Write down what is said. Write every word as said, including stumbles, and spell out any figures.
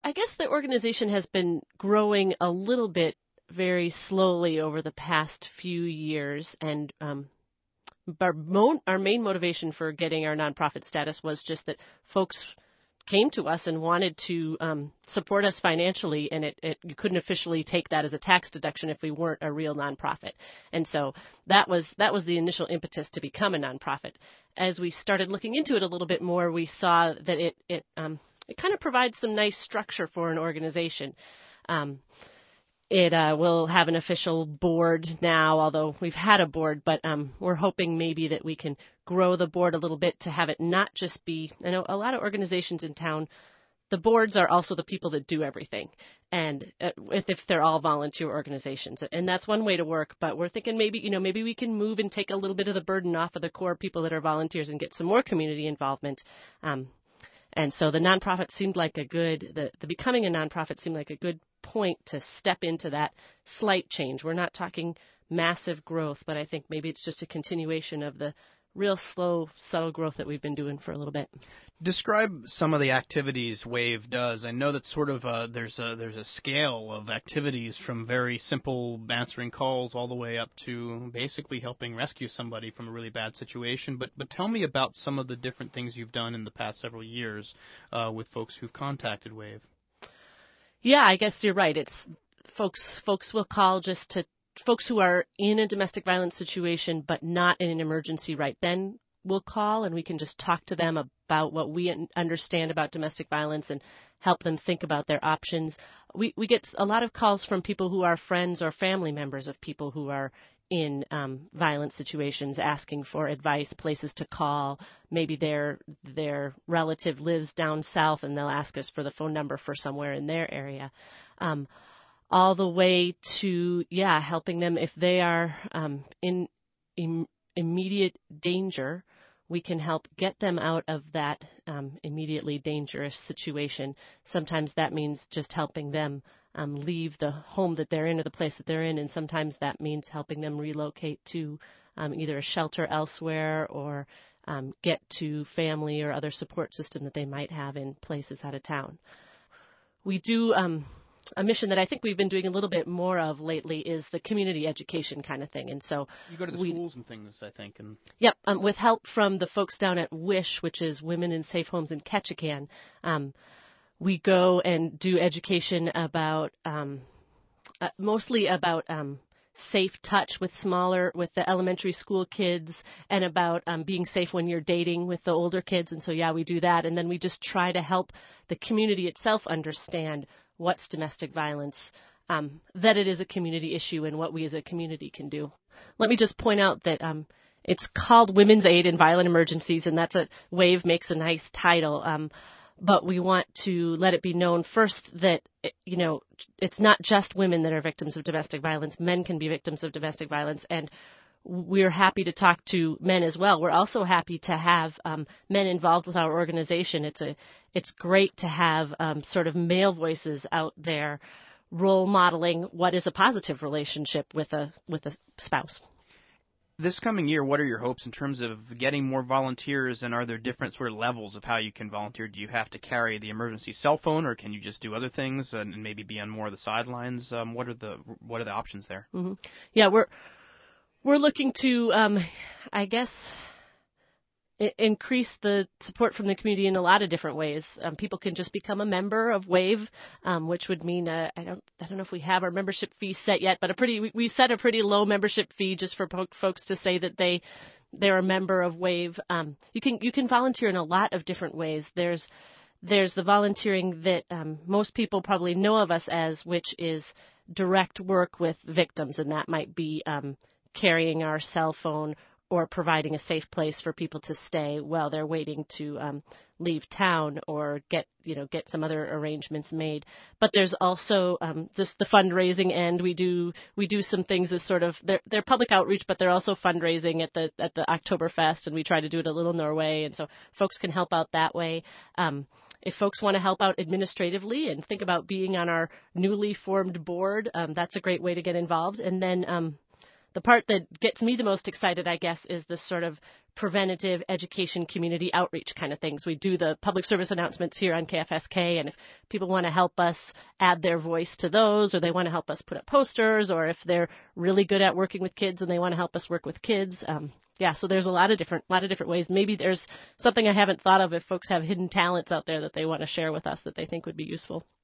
I guess the organization has been growing a little bit very slowly over the past few years, and um, our, mo- our main motivation for getting our nonprofit status was just that folks came to us and wanted to um, support us financially, and it, it, you couldn't officially take that as a tax deduction if we weren't a real nonprofit. And so that was that was the initial impetus to become a nonprofit. As we started looking into it a little bit more, we saw that it it um, it kind of provides some nice structure for an organization. Um, It uh, will have an official board now, although we've had a board, but um, we're hoping maybe that we can grow the board a little bit to have it not just be, I know a lot of organizations in town, the boards are also the people that do everything, and uh, if, if they're all volunteer organizations. And that's one way to work, but we're thinking maybe, you know, maybe we can move and take a little bit of the burden off of the core people that are volunteers and get some more community involvement. Um, and so the nonprofit seemed like a good, the, the becoming a nonprofit seemed like a good point to step into that slight change. We're not talking massive growth, but I think maybe it's just a continuation of the real slow, subtle growth that we've been doing for a little bit. Describe some of the activities WAVE does. I know that sort of uh, there's a there's a scale of activities from very simple answering calls all the way up to basically helping rescue somebody from a really bad situation. But but tell me about some of the different things you've done in the past several years uh, with folks who've contacted WAVE. Yeah, I guess you're right. It's folks folks will call just to folks who are in a domestic violence situation but not in an emergency right then will call, and we can just talk to them about what we understand about domestic violence and help them think about their options. We we get a lot of calls from people who are friends or family members of people who are in um, violent situations, asking for advice, places to call. Maybe their their relative lives down south, and they'll ask us for the phone number for somewhere in their area. Um, all the way to, yeah, helping them if they are um, in im- immediate danger. We can help get them out of that um, immediately dangerous situation. Sometimes that means just helping them um, leave the home that they're in or the place that they're in, and sometimes that means helping them relocate to um, either a shelter elsewhere or um, get to family or other support system that they might have in places out of town. We do um, a mission that I think we've been doing a little bit more of lately is the community education kind of thing. And so you go to the we, schools and things, I think. And Yep, um, with help from the folks down at WISH, which is Women in Safe Homes in Ketchikan. Um, we go and do education about um, uh, mostly about um, safe touch with smaller, with the elementary school kids, and about um, being safe when you're dating with the older kids. And so, yeah, we do that. And then we just try to help the community itself understand what's domestic violence, um, that it is a community issue, and what we as a community can do. Let me just point out that um, it's called Women's Aid in Violent Emergencies, and that's a WAVE makes a nice title. Um, but we want to let it be known first that, you know, it's not just women that are victims of domestic violence. Men can be victims of domestic violence, and we're happy to talk to men as well. We're also happy to have um, men involved with our organization. It's a, it's great to have um, sort of male voices out there role modeling what is a positive relationship with a with a spouse. This coming year, what are your hopes in terms of getting more volunteers, and are there different sort of levels of how you can volunteer? Do you have to carry the emergency cell phone, or can you just do other things and maybe be on more of the sidelines? Um, what are the what are the options there? Mm-hmm. Yeah, we're we're looking to, um, I guess, I- increase the support from the community in a lot of different ways. Um, people can just become a member of WAVE, um, which would mean uh, I don't I don't know if we have our membership fee set yet, but a pretty we, we set a pretty low membership fee just for po- folks to say that they they're a member of WAVE. Um, you can you can volunteer in a lot of different ways. There's there's the volunteering that um, most people probably know of us as, which is direct work with victims, and that might be um, carrying our cell phone or providing a safe place for people to stay while they're waiting to um, leave town or get, you know, get some other arrangements made. But there's also um, just the fundraising end. We do we do some things as sort of they're, they're public outreach, but they're also fundraising at the at the Oktoberfest, and we try to do it a little Norway, and so folks can help out that way. Um, If folks want to help out administratively and think about being on our newly formed board, um, that's a great way to get involved. And then um, the part that gets me the most excited, I guess, is this sort of preventative education, community outreach kind of things. We do the public service announcements here on K F S K, and if people want to help us add their voice to those, or they want to help us put up posters, or if they're really good at working with kids and they want to help us work with kids, um, yeah, so there's a lot of different, lot of different ways. Maybe there's something I haven't thought of if folks have hidden talents out there that they want to share with us that they think would be useful.